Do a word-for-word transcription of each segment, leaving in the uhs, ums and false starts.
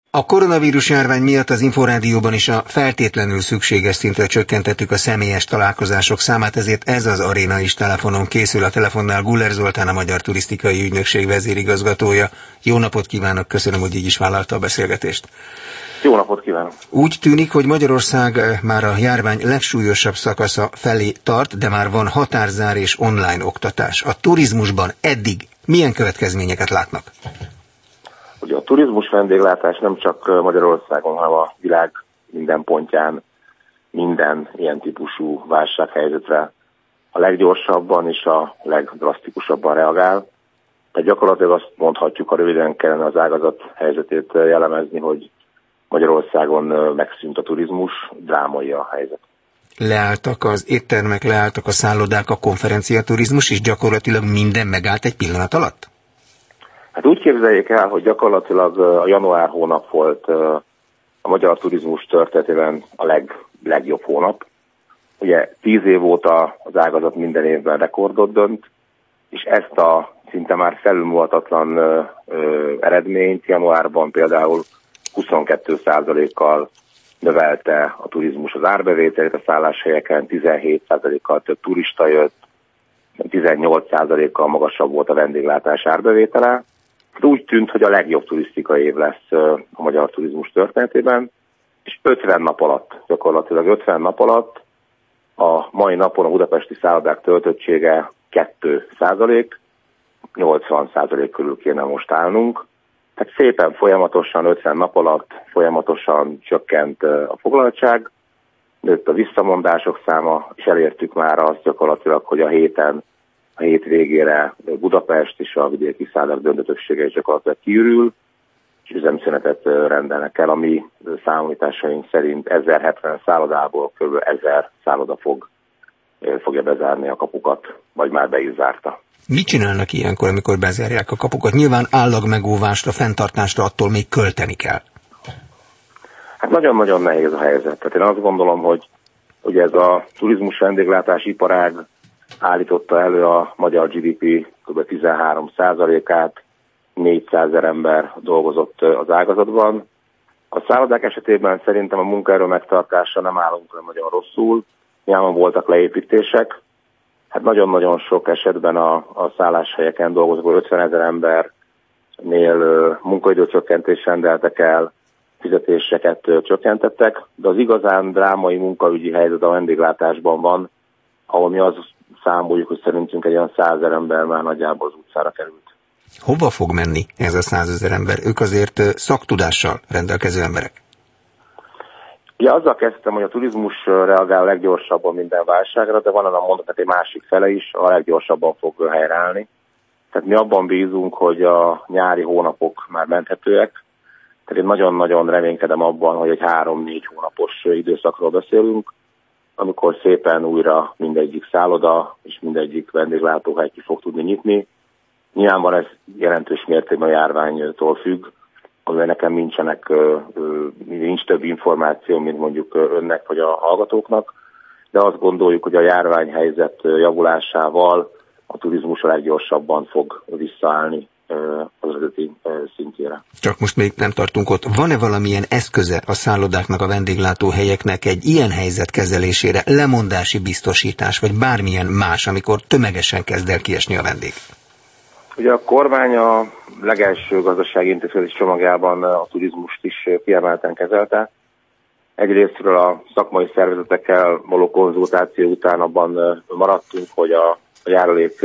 A koronavírus járvány miatt az Inforádióban is a feltétlenül szükséges szintre csökkentettük a személyes találkozások számát, ezért ez az aréna is telefonon készül. A telefonnál Guller Zoltán, a Magyar Turisztikai Ügynökség vezérigazgatója. Jó napot kívánok, köszönöm, hogy így is vállalta a beszélgetést. Jó napot kívánok! Úgy tűnik, hogy Magyarország már a járvány legsúlyosabb szakasza felé tart, de már van határzár és online oktatás. A turizmusban eddig milyen következményeket látnak? Ugye a turizmus vendéglátás nem csak Magyarországon, hanem a világ minden pontján minden ilyen típusú válsághelyzetre a leggyorsabban és a legdrasztikusabban reagál. Tehát gyakorlatilag azt mondhatjuk, ha röviden kellene az ágazat helyzetét jellemezni, hogy Magyarországon megszűnt a turizmus, drámai a helyzet. Leálltak az éttermek, leálltak a szállodák, a konferenciaturizmus, és gyakorlatilag minden megállt egy pillanat alatt? Hát úgy képzeljék el, hogy gyakorlatilag a január hónap volt a magyar turizmus történetében a leg, legjobb hónap. Ugye tíz év óta az ágazat minden évben rekordot dönt, és ezt a szinte már felülmúlhatatlan eredményt januárban például huszonkettő százalékkal növelte a turizmus az árbevételét a szálláshelyeken, tizenhét százalékkal több turista jött, tizennyolc százalékkal magasabb volt a vendéglátás árbevétele. Úgy tűnt, hogy a legjobb turisztikai év lesz a magyar turizmus történetében, és ötven nap alatt, gyakorlatilag ötven nap alatt a mai napon a budapesti szállodák töltöttsége két százalék, nyolcvan százalék körül kéne most állnunk. Tehát szépen folyamatosan ötven nap alatt folyamatosan csökkent a foglaltság, nőtt a visszamondások száma, és elértük már azt gyakorlatilag, hogy a héten, a hét végére Budapest és a vidéki szállodák döntetősége is gyakorlatilag kiürül, és üzemszünetet rendelnek el, ami számításaink szerint ezerhetven szállodából kb. ezer szálloda fog, fogja bezárni a kapukat, vagy már be is zárta. Mit csinálnak ilyenkor, amikor bezárják a kapukat? Nyilván állagmegóvásra, fenntartásra attól még költeni kell. Hát nagyon-nagyon nehéz a helyzet. Tehát én azt gondolom, hogy, hogy ez a turizmus vendéglátás iparág állította elő a magyar gé dé pé kb. tizenhárom százalékát, négyszázezer ember dolgozott az ágazatban. A szállodák esetében szerintem a munkaerő megtartása nem állunk nagyon rosszul, nyilván voltak leépítések. Hát nagyon-nagyon sok esetben a, a szálláshelyeken dolgozó ötvenezer embernél munkaidőcsökkentést rendeltek el, fizetéseket csökkentettek, de az igazán drámai munkaügyi helyzet a vendéglátásban van, ahol mi azt számoljuk, hogy szerintünk egy olyan százezer ember már nagyjából az utcára került. Hova fog menni ez a százezer ember? Ők azért szaktudással rendelkező emberek. Ja, azzal kezdtem, hogy a turizmus reagál leggyorsabban minden válságra, de van az a mondat egy másik fele is, a leggyorsabban fog helyreállni. Tehát mi abban bízunk, hogy a nyári hónapok már menthetőek. Tehát én nagyon-nagyon reménykedem abban, hogy egy három-négy hónapos időszakról beszélünk, amikor szépen újra mindegyik szálloda és mindegyik vendéglátóhely ki fog tudni nyitni. Nyilván ez jelentős mértékben a járványtól függ, amivel nekem nincsenek, nincs több információ, mint mondjuk önnek vagy a hallgatóknak, de azt gondoljuk, hogy a járványhelyzet javulásával a turizmus a leggyorsabban fog visszaállni az eredeti szintjére. Csak most még nem tartunk ott. Van-e valamilyen eszköze a szállodáknak, a vendéglátóhelyeknek egy ilyen helyzet kezelésére, lemondási biztosítás, vagy bármilyen más, amikor tömegesen kezd el kiesni a vendég? Ugye a kormány a legelső gazdasági intézkedés csomagjában a turizmust is kiemelten kezelte. Egyrésztről a szakmai szervezetekkel való konzultáció után abban maradtunk, hogy a járulék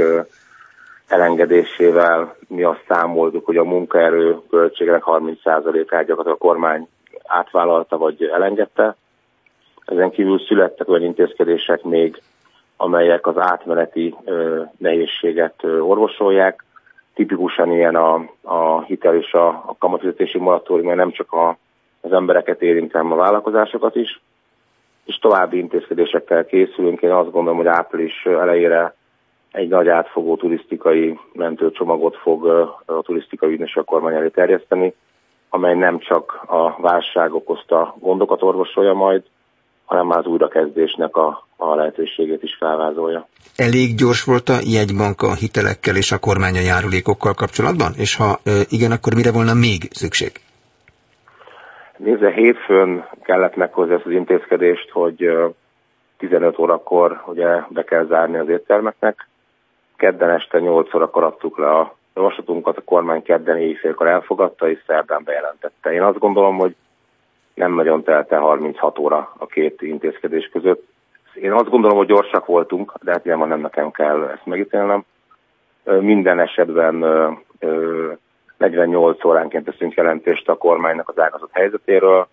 elengedésével mi azt számoltuk, hogy a munkaerő költségek harminc százalékát gyakorlatilag a kormány átvállalta vagy elengedte. Ezen kívül születtek olyan intézkedések még, amelyek az átmeneti nehézséget orvosolják. Tipikusan ilyen a, a hitel és a, a kamatfizetési moratórium, nem csak a, az embereket érint, hanem a vállalkozásokat is. És további intézkedésekkel készülünk. Én azt gondolom, hogy április elejére egy nagy átfogó turisztikai mentőcsomagot fog a turisztikai ügynökség a kormány elé terjeszteni, amely nem csak a válság okozta gondokat orvosolja majd, hanem az újrakezdésnek a, a lehetőségét is felvázolja. Elég gyors volt a jegybank a hitelekkel és a kormány a járulékokkal kapcsolatban? És ha igen, akkor mire volna még szükség? Nézze, hétfőn kellett meghozni ezt az intézkedést, hogy tizenöt órakor ugye be kell zárni az éttermeknek. Kedden este nyolc órakor adtuk le a javaslatunkat, a kormány kedden éjfélkor elfogadta, és szerdán bejelentette. Én azt gondolom, hogy nem nagyon telt el harminchat óra a két intézkedés között. Én azt gondolom, hogy gyorsak voltunk, de hát nyilván nem nekem kell ezt megítélnem. Minden esetben negyvennyolc óránként teszünk jelentést a kormánynak az ágazat helyzetéről.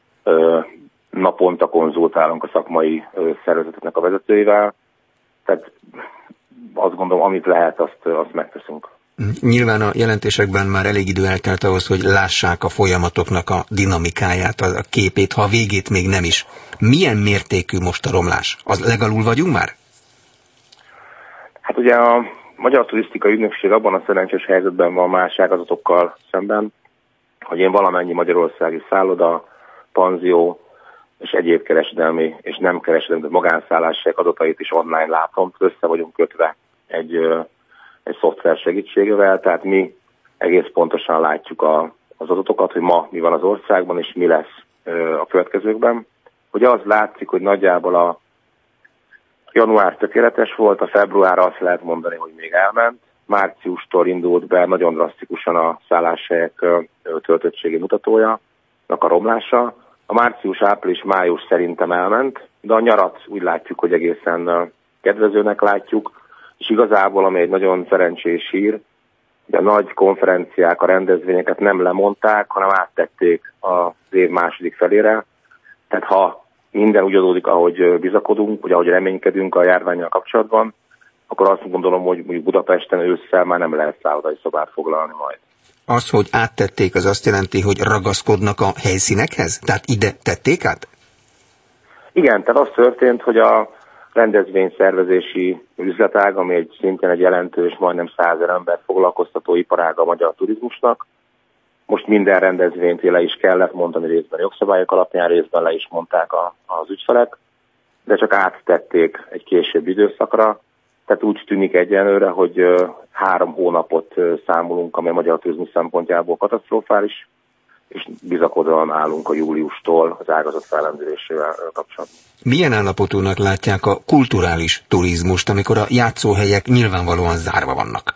Naponta konzultálunk a szakmai szervezeteknek a vezetőivel. Tehát azt gondolom, amit lehet, azt, azt megteszünk. Nyilván a jelentésekben már elég idő eltelt ahhoz, hogy lássák a folyamatoknak a dinamikáját, a képét, ha a végét még nem is. Milyen mértékű most a romlás? Az legalul vagyunk már? Hát ugye a Magyar Turisztikai Ügynökség abban a szerencsés helyzetben van más ágazatokkal szemben, hogy én valamennyi magyarországi szálloda, panzió és egyéb kereskedelmi és nem kereskedelmi magánszálláshelyek adatait is online látom. Össze vagyunk kötve egy, egy szoftver segítségével, tehát mi egész pontosan látjuk a, az adatokat, hogy ma mi van az országban és mi lesz a következőkben. Hogy az látszik, hogy nagyjából a január tökéletes volt, a február azt lehet mondani, hogy még elment. Márciustól indult be nagyon drasztikusan a szálláshelyek töltöttségi mutatója, a romlása. A március, április, május szerintem elment, de a nyarat úgy látjuk, hogy egészen kedvezőnek látjuk, és igazából, ami egy nagyon szerencsés hír, hogy a nagy konferenciák, a rendezvényeket nem lemondták, hanem áttették az év második felére. Tehát ha minden úgy adódik, ahogy bizakodunk, vagy ahogy reménykedünk a járvánnyal kapcsolatban, akkor azt gondolom, hogy mondjuk Budapesten ősszel már nem lehet szállodai szobát foglalni majd. Az, hogy áttették, az azt jelenti, hogy ragaszkodnak a helyszínekhez? Tehát ide tették át? Igen, tehát az történt, hogy a rendezvényszervezési üzletág, ami egy szintén egy jelentős, majdnem százezer ember foglalkoztató iparága a magyar turizmusnak, most minden rendezvényt le is kellett mondani, részben jogszabályok alapján, részben le is mondták a, az ügyfelek, de csak áttették egy későbbi időszakra. Tehát úgy tűnik egyenlőre, hogy három hónapot számolunk, ami a magyar turizmus szempontjából katasztrofális, és bizakodóan állunk a júliustól az ágazat fellendülésével kapcsolatban. Milyen állapotúnak látják a kulturális turizmust, amikor a játszóhelyek nyilvánvalóan zárva vannak?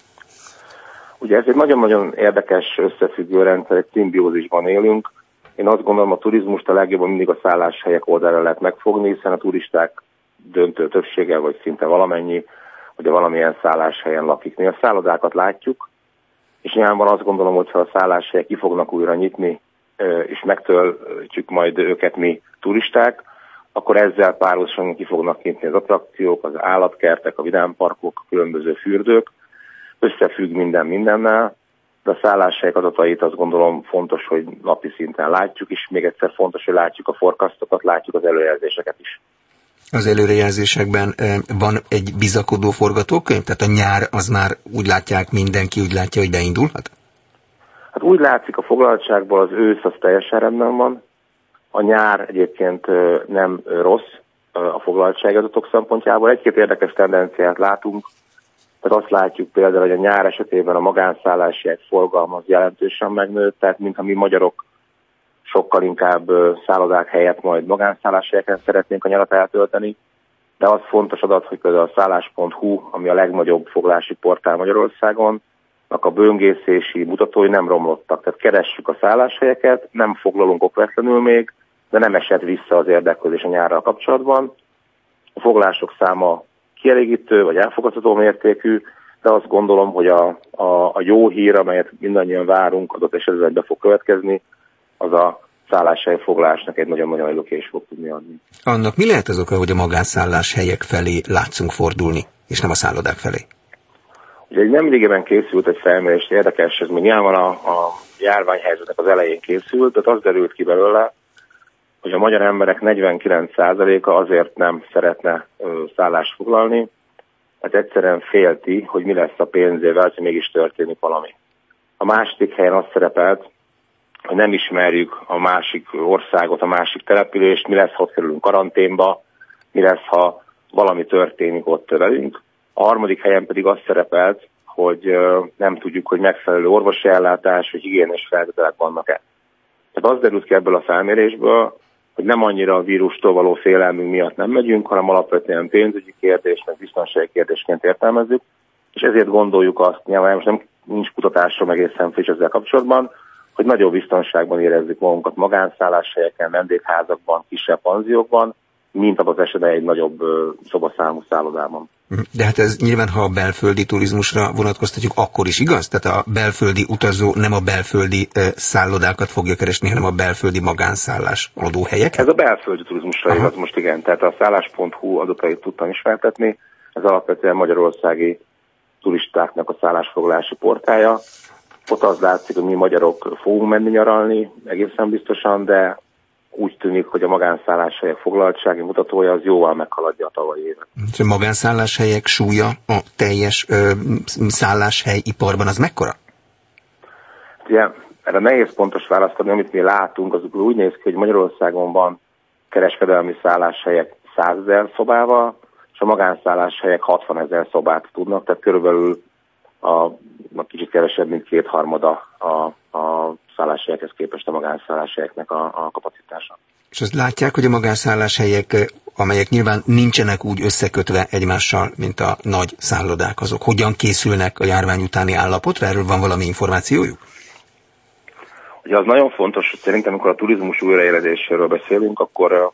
Ugye ez egy nagyon-nagyon érdekes összefüggő rendszer, egy szimbiózisban élünk. Én azt gondolom, a turizmust a legjobban mindig a szálláshelyek oldalra lehet megfogni, hiszen a turisták döntő többsége, vagy szinte valamennyi, hogy a valamilyen szálláshelyen lakik. Mi a szállodákat látjuk, és nyilvánvalóan azt gondolom, hogy ha a szálláshelyek ki fognak újra nyitni, és megtöltjük majd őket mi turisták, akkor ezzel párhuzamosan ki fognak nyitni az attrakciók, az állatkertek, a vidámparkok, a különböző fürdők. Összefügg minden mindennel, de a szálláshelyek adatait azt gondolom fontos, hogy napi szinten látjuk, és még egyszer fontos, hogy látjuk a forecastokat, látjuk az előjelzéseket is. Az előrejelzésekben van egy bizakodó forgatókönyv? Tehát a nyár az már úgy látják, mindenki úgy látja, hogy beindulhat? Hát úgy látszik a foglaltságból, az ősz az teljesen rendben van. A nyár egyébként nem rossz a foglaltságadatok szempontjából. Egy-két érdekes tendenciát látunk. Tehát azt látjuk például, hogy a nyár esetében a magánszálláshelyek forgalma az jelentősen megnőtt, tehát mintha mi magyarok sokkal inkább szállodák helyett majd magánszálláshelyeken szeretnénk a nyarat eltölteni, de az fontos adat, hogy például a szállás pont hu, ami a legnagyobb foglalási portál Magyarországon, a böngészési mutatói nem romlottak. Tehát keressük a szálláshelyeket, nem foglalunk okvetlenül még, de nem esett vissza az érdeklődés a nyárral kapcsolatban. A foglalások száma kielégítő vagy elfogadható mértékű, de azt gondolom, hogy a, a, a jó hír, amelyet mindannyian várunk, adott esetben be fog következni, az a szálláshely foglalásnak egy nagyon-nagyon nagy lökést fog tudni adni. Annak mi lehet az oka, hogy a magánszálláshelyek felé látszunk fordulni, és nem a szállodák felé? Ugye egy nemrégiben készült egy felmérés, érdekes, ez még nyilván a, a járványhelyzetnek az elején készült, de az derült ki belőle, hogy a magyar emberek negyvenkilenc százaléka azért nem szeretne ö, szállást foglalni, mert egyszerűen félti, hogy mi lesz a pénzével, hogy mégis történik valami. A második helyen azt szerepelt, hogy nem ismerjük a másik országot, a másik települést, mi lesz, ha ott kerülünk karanténba, mi lesz, ha valami történik ott velünk. A harmadik helyen pedig azt szerepelt, hogy ö, nem tudjuk, hogy megfelelő orvosi ellátás, hogy higiénes feltételek vannak-e. Tehát az derült ki ebből a felmérésből, hogy nem annyira a vírustól való félelmünk miatt nem megyünk, hanem alapvetően pénzügyi kérdés, meg biztonsági kérdésként értelmezzük, és ezért gondoljuk azt, nyilván most nem nincs kutatásra egészen friss ezzel kapcsolatban, hogy nagyobb biztonságban érezzük magunkat magánszálláshelyeken, vendégházakban, kisebb panziókban, mint abban az esetben egy nagyobb szobaszámú szállodában. De hát ez nyilván, ha a belföldi turizmusra vonatkoztatjuk, akkor is igaz? Tehát a belföldi utazó nem a belföldi uh, szállodákat fogja keresni, hanem a belföldi magánszállás adóhelyeket? Ez a belföldi turizmusra igaz most, igen. Tehát a szállás pont hu adatait tudtam ismertetni. Ez alapvetően magyarországi turistáknak a szállásfoglalási portálja. Ott az látszik, hogy mi magyarok fogunk menni nyaralni, egészen biztosan, de úgy tűnik, hogy a magánszálláshelyek foglaltsági mutatója az jóval meghaladja a tavalyi évet. A magánszálláshelyek súlya a teljes ö, szálláshely-iparban az mekkora? Ugye, erre nehéz pontos választ adni, amit mi látunk, az úgy néz ki, hogy Magyarországon van kereskedelmi szálláshelyek százezer szobával, és a magánszálláshelyek hatvanezer szobát tudnak, tehát körülbelül a, a kicsit kevesebb, mint kétharmada a, a szálláshelyekhez képest a magánszálláshelyeknek a, a kapacitása. És azt látják, hogy a magánszálláshelyek, amelyek nyilván nincsenek úgy összekötve egymással, mint a nagy szállodák, azok hogyan készülnek a járvány utáni állapotra? Erről van valami információjuk? Ugye az nagyon fontos, hogy szerintem, amikor a turizmus újraéledéséről beszélünk, akkor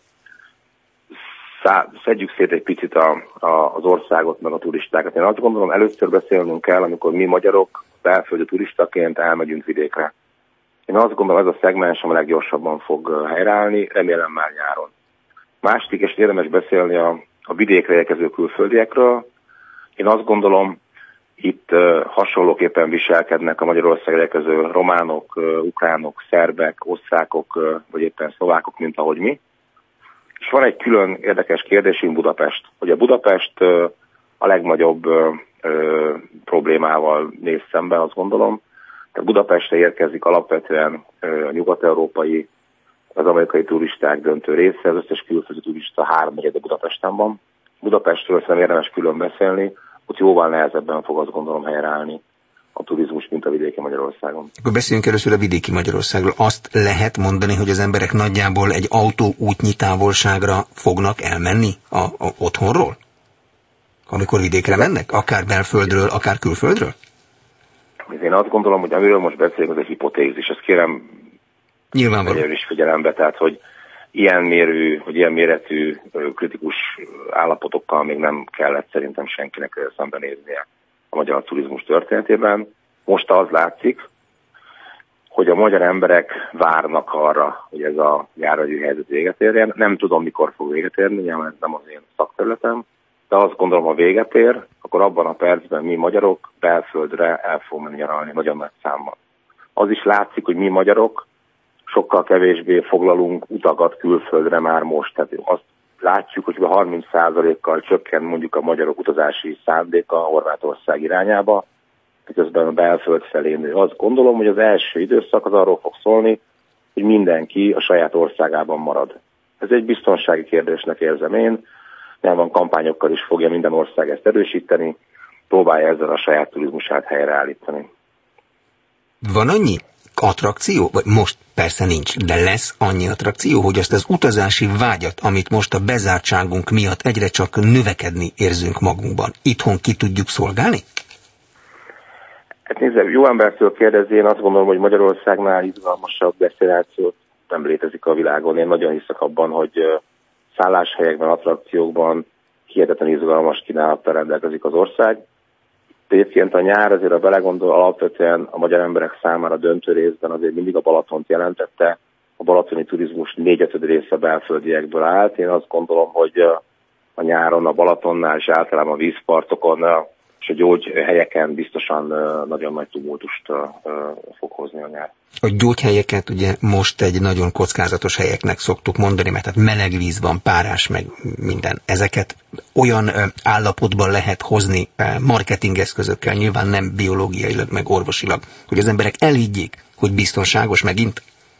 szá- szedjük szét egy picit a, a, az országot, meg a turistákat. Én azt gondolom, először beszélnünk kell, amikor mi magyarok belföldi turistaként elmegyünk vidékre. Én azt gondolom, ez a szegmens, ami leggyorsabban fog helyreállni, remélem már nyáron. Másik, és érdemes beszélni a, a vidékre érkező külföldiekről. Én azt gondolom, itt uh, hasonlóképpen viselkednek a Magyarországra érkező románok, uh, ukránok, szerbek, osztrákok, uh, vagy éppen szlovákok, mint ahogy mi. És van egy külön érdekes kérdésünk, Budapest. Hogy a Budapest uh, a legnagyobb uh, uh, problémával néz szemben, azt gondolom. Tehát Budapestre érkezik alapvetően uh, a nyugat-európai, az amerikai turisták döntő része, az összes külföldi turista háromnegyede Budapesten van. Budapestről szerintem érdemes külön beszélni, ott jóval nehezebben fog, azt gondolom, helyreállni a turizmus, mint a vidéki Magyarországon. Akkor beszéljünk először a vidéki Magyarországról. Azt lehet mondani, hogy az emberek nagyjából egy autó útnyi távolságra fognak elmenni a, a otthonról? Amikor vidékre mennek? Akár belföldről, akár külföldről? Én azt gondolom, hogy amiről most beszélünk, az egy hipotézis. Ezt kérem, nyilvánvalóan is figyelembe, tehát, hogy ilyen mérő, hogy ilyen méretű kritikus állapotokkal még nem kellett szerintem senkinek szembenéznie a magyar turizmus történetében. Most az látszik, hogy a magyar emberek várnak arra, hogy ez a járványi helyzet véget érjen. Nem tudom, mikor fog véget érni, nyilván ez nem az én szakterületem, de azt gondolom, ha véget ér, akkor abban a percben mi magyarok belföldre el fogunk menni nyaralni nagyon nagy számmal. Az is látszik, hogy mi magyarok sokkal kevésbé foglalunk utakat külföldre már most. Tehát azt látjuk, hogy harminc százalékkal csökken mondjuk a magyarok utazási szándéka Horvátország irányába, miközben a belföld felé nő. Azt gondolom, hogy az első időszak az arról fog szólni, hogy mindenki a saját országában marad. Ez egy biztonsági kérdésnek érzem én, nem van kampányokkal is fogja minden ország ezt erősíteni, próbálja ezzel a saját turizmusát helyreállítani. Van annyi attrakció? Vagy most persze nincs, de lesz annyi attrakció, hogy azt az utazási vágyat, amit most a bezártságunk miatt egyre csak növekedni érzünk magunkban, itthon ki tudjuk szolgálni? Hát nézd, jó embertől kérdezi, én azt gondolom, hogy Magyarországnál izgalmasabb desztinációt nem létezik a világon. Én nagyon hiszek abban, hogy szálláshelyekben, attrakciókban hihetetlen izgalmas kínálattal rendelkezik az ország. Egyébként a nyár azért, a belegondol, alapvetően a magyar emberek számára döntő részben azért mindig a Balatont jelentette. A balatoni turizmus négyötöd része belföldiekből állt. Én azt gondolom, hogy a nyáron a Balatonnál és általában a vízpartokon és a gyógyhelyeken biztosan nagyon nagy tumultust fog hozni a nyár. A gyógyhelyeket ugye most egy nagyon kockázatos helyeknek szoktuk mondani, mert hát meleg víz van, párás, meg minden. Ezeket olyan állapotban lehet hozni marketingeszközökkel, nyilván nem biológiailag, meg orvosilag, hogy az emberek elhiggyék, hogy biztonságos megint.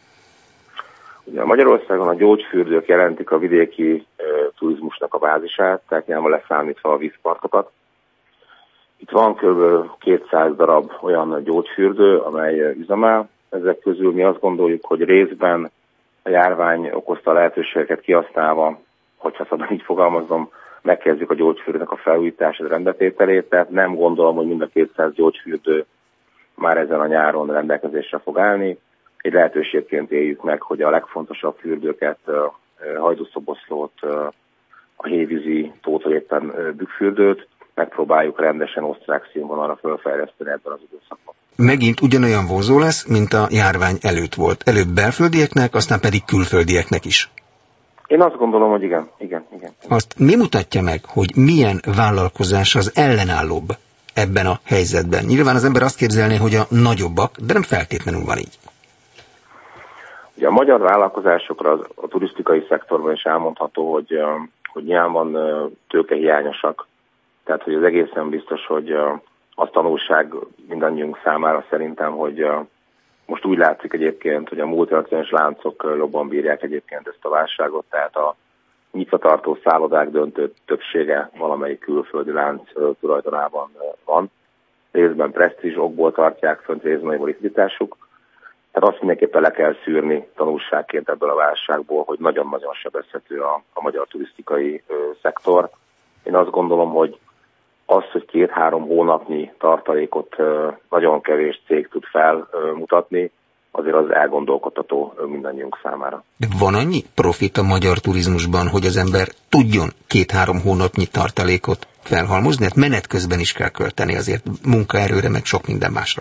Ugye Magyarországon a gyógyfürdők jelentik a vidéki e, turizmusnak a bázisát, tehát nyilván leszámítva a vízpartokat. Itt van kb. kétszáz darab olyan gyógyfürdő, amely üzemel. Ezek közül mi azt gondoljuk, hogy részben a járvány okozta a lehetőségeket kihasználva, hogyha szabad így fogalmazom, megkezdjük a gyógyfürdőnek a felújítását, rendetételét, tehát nem gondolom, hogy mind a kétszáz gyógyfürdő már ezen a nyáron rendelkezésre fog állni. Egy lehetőségként éljük meg, hogy a legfontosabb fürdőket, Hajdúszoboszlót, a Hévízi tót, vagy éppen Bükkfürdőt megpróbáljuk rendesen osztrák színvonalra fölfejleszteni ebben az időszakban. Megint ugyanolyan vonzó lesz, mint a járvány előtt volt. Előbb belföldieknek, aztán pedig külföldieknek is. Én azt gondolom, hogy igen, igen, igen. Azt mi mutatja meg, hogy milyen vállalkozás az ellenállóbb ebben a helyzetben? Nyilván az ember azt képzelné, hogy a nagyobbak, de nem feltétlenül van így. Ugye a magyar vállalkozásokra az, a turisztikai szektorban is elmondható, hogy, hogy nyilván tőkehiányosak. Tehát, hogy az egészen biztos, hogy az tanulság mindannyiunk számára szerintem, hogy most úgy látszik egyébként, hogy a multinacionális láncok jobban bírják egyébként ezt a válságot, tehát a nyitva tartó szállodák döntő többsége valamelyik külföldi lánc tulajdonában van. Részben presztízs okból tartják fönt, részben a likviditásuk. Tehát azt mindenképpen le kell szűrni tanulságként ebből a válságból, hogy nagyon-nagyon sebezhető a, a magyar turisztikai ö, szektor. Én azt gondolom, hogy az, hogy két-három hónapnyi tartalékot ö, nagyon kevés cég tud felmutatni, azért az elgondolkodtató mindannyiunk számára. De van annyi profit a magyar turizmusban, hogy az ember tudjon két-három hónapnyi tartalékot felhalmozni? Hát menet közben is kell költeni azért munkaerőre, meg sok minden másra.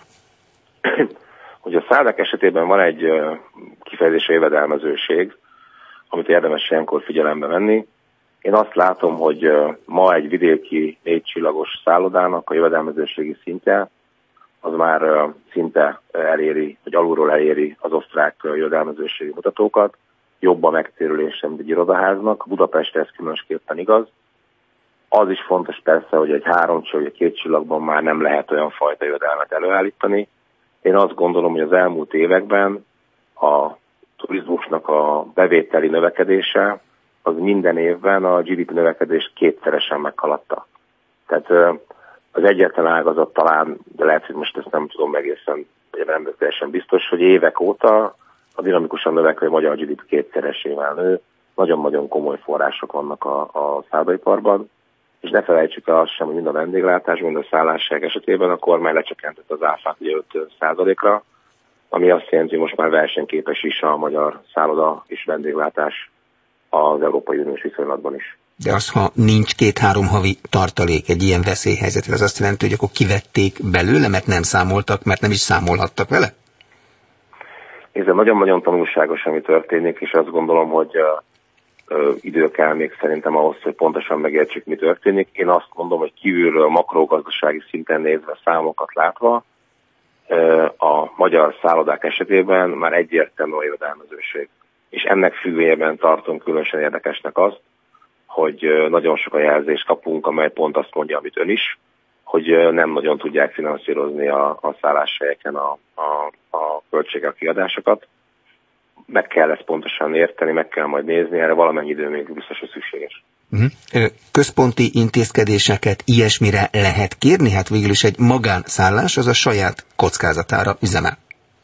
Hogy a szállák esetében van egy kifejezése jövedelmezőség, amit érdemes ilyenkor figyelembe venni. Én azt látom, hogy ma egy vidéki négycsillagos szállodának a jövedelmezőségi szintje az már szinte eléri, vagy alulról eléri az osztrák jövedelmezőségi mutatókat. Jobb a megtérülése, mint egy irodaháznak. Budapestre ez különösképpen igaz. Az is fontos persze, hogy egy három vagy egy két csillagban már nem lehet olyan fajta jövedelmet előállítani. Én azt gondolom, hogy az elmúlt években a turizmusnak a bevételi növekedése az minden évben a gé dé pé növekedést kétszeresen meghaladta. Tehát az egyetlen ágazat talán, de lehet, hogy most ezt nem tudom egészen, vagy nem teljesen biztos, hogy évek óta a dinamikusan növekvő magyar gé dé pé kétszeresével nő. Nagyon-nagyon komoly források vannak a, a szállodaiparban, és ne felejtsük el azt sem, hogy mind a vendéglátásban, mind a szállásság esetében a kormány lecsökkentett az áfát öt százalékra, ami azt jelenti, hogy most már versenyképes is a magyar szálloda és vendéglátás az Európai Uniós viszonylatban is. De az, ha nincs két-három havi tartalék egy ilyen veszélyhelyzetre, az azt jelenti, hogy akkor kivették belőle, mert nem számoltak, mert nem is számolhattak vele? Ez nagyon-nagyon tanulságos, ami történik, és azt gondolom, hogy idő kell még szerintem ahhoz, hogy pontosan megértsük, mi történik. Én azt mondom, hogy kívülről makrogazdasági szinten nézve, számokat látva, a magyar szállodák esetében már egyértelmű a jövedelmezőség. És ennek függvényében tartom különösen érdekesnek azt, hogy nagyon sok a jelzést kapunk, amely pont azt mondja, amit ön is, hogy nem nagyon tudják finanszírozni a, a szálláshelyeken a, a, a költségek, kiadásokat. Meg kell ezt pontosan érteni, meg kell majd nézni, erre valamennyi idő még biztos, hogy szükséges. Uh-huh. Központi intézkedéseket ilyesmire lehet kérni? Hát végül is egy magánszállás az a saját kockázatára üzemel.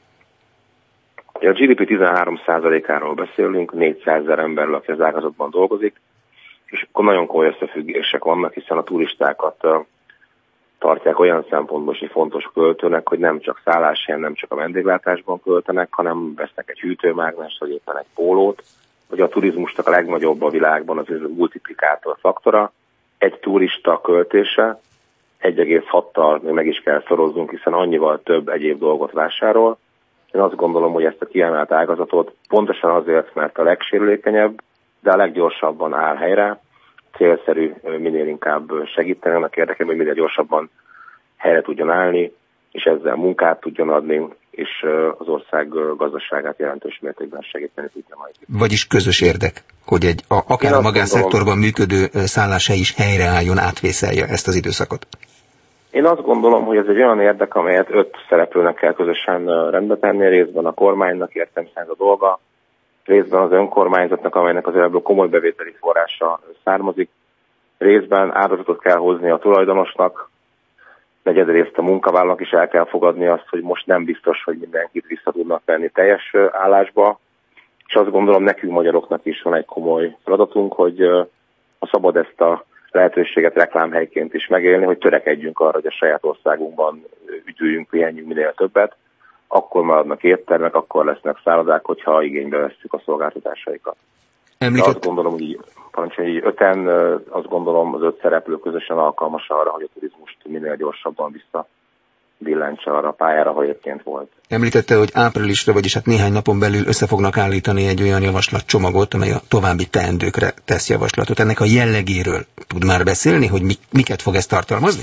A gé dé pé tizenhárom százalékáról beszélünk, négyszázezer emberről, aki az ágazatban dolgozik, és akkor nagyon komoly összefüggések vannak, hiszen a turistákat tartják olyan szempontból is fontos költőnek, hogy nem csak szálláshelyen, nem csak a vendéglátásban költenek, hanem vesznek egy hűtőmágnest, vagy éppen egy pólót, hogy a turizmusnak a legnagyobb a világban az a multiplikátor faktora. Egy turista költése egy egész hattal még meg is kell szoroznunk, hiszen annyival több egyéb dolgot vásárol. Én azt gondolom, hogy ezt a kiemelt ágazatot pontosan azért, mert a legsérülékenyebb, de a leggyorsabban áll helyre, célszerű minél inkább segíteni annak érdekében, hogy minél gyorsabban helyre tudjon állni, és ezzel munkát tudjon adni, és az ország gazdaságát jelentős mértékben segíteni tudja majd. Vagyis közös érdek, hogy egy a, akár a magánszektorban működő szálláshely is helyreálljon, átvészelje ezt az időszakot. Én azt gondolom, hogy ez egy olyan érdek, amelyet öt szereplőnek kell közösen rendbe tenni, részben a kormánynak értem szerint a dolga, részben az önkormányzatnak, amelynek az ebből komoly bevételi forrása származik, részben áldozatot kell hozni a tulajdonosnak, negyedrészt a munkavállalók is el kell fogadni azt, hogy most nem biztos, hogy mindenkit vissza tudnak venni teljes állásba, és azt gondolom, nekünk magyaroknak is van egy komoly feladatunk, hogy ha szabad ezt a lehetőséget reklámhelyként is megélni, hogy törekedjünk arra, hogy a saját országunkban üdüljünk, pihenjünk minél többet, akkor maradnak éttermek, akkor lesznek szállodák, hogyha igénybe vesszük a szolgáltatásaikat. Említett... Azt gondolom, hogy így, parancsolj, így öten, azt gondolom, az öt szereplő közösen alkalmas arra, hogy a turizmust minél gyorsabban vissza billentse arra a pályára, ha egyébként volt. Említette, hogy áprilisra, vagyis hát néhány napon belül össze fognak állítani egy olyan javaslatcsomagot, amely a további teendőkre tesz javaslatot. Ennek a jellegéről tud már beszélni, hogy mi, miket fog ezt tartalmazni?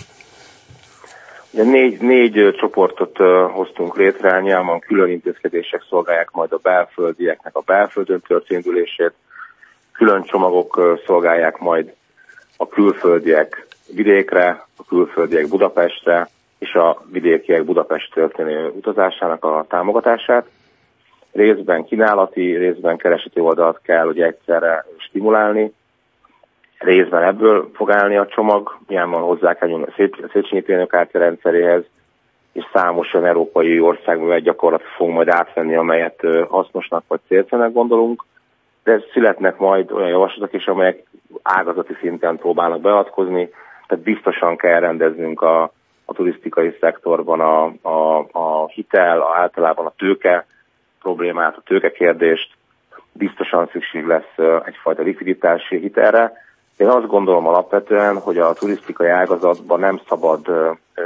Ugye négy, négy csoportot uh, hoztunk létre, nyilván külön intézkedések szolgálják majd a belföldieknek a belföldön történülését, külön csomagok uh, szolgálják majd a külföldiek vidékre, a külföldiek Budapestre, és a vidékiek Budapest történő utazásának a támogatását. Részben kínálati, részben kereseti oldalt kell ugye egyszerre stimulálni, részben ebből fog állni a csomag, nyilván hozzá kell nyúlni a Széchenyi Tényőkártya rendszeréhez, és számos olyan európai országban egy gyakorlatot fogunk majd átvenni, amelyet hasznosnak vagy célszerűnek gondolunk, de születnek majd olyan javaslatok is, amelyek ágazati szinten próbálnak beavatkozni, tehát biztosan kell rendeznünk a, a turisztikai szektorban a, a, a hitel, a, általában a tőke problémát, a tőke kérdést, biztosan szükség lesz egyfajta likviditási hitelre. Én azt gondolom alapvetően, hogy a turisztikai ágazatban nem szabad ö, ö,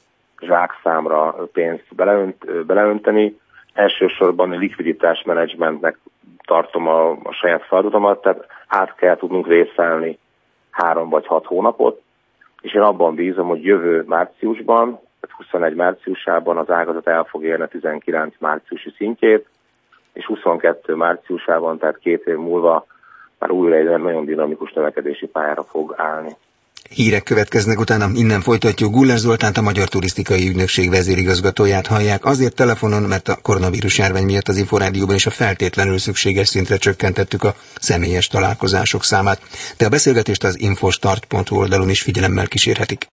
zsákszámra pénzt beleönt, beleönteni. Elsősorban a likviditásmenedzsmentnek tartom a, a saját feladatomat, tehát át kell tudnunk vészelni három vagy hat hónapot, és én abban bízom, hogy jövő márciusban, tehát huszonegy márciusában az ágazat el fog érni a tizenkilenc márciusi szintjét, és huszonkettő márciusában, tehát két év múlva már újra egy nagyon dinamikus növekedési pályára fog állni. Hírek következnek utána, innen folytatjuk. Guller Zoltánt, a Magyar Turisztikai Ügynökség vezérigazgatóját hallják. Azért telefonon, mert a koronavírus járvány miatt az Inforádióban is a feltétlenül szükséges szintre csökkentettük a személyes találkozások számát. De a beszélgetést az infostart pont hu oldalon is figyelemmel kísérhetik.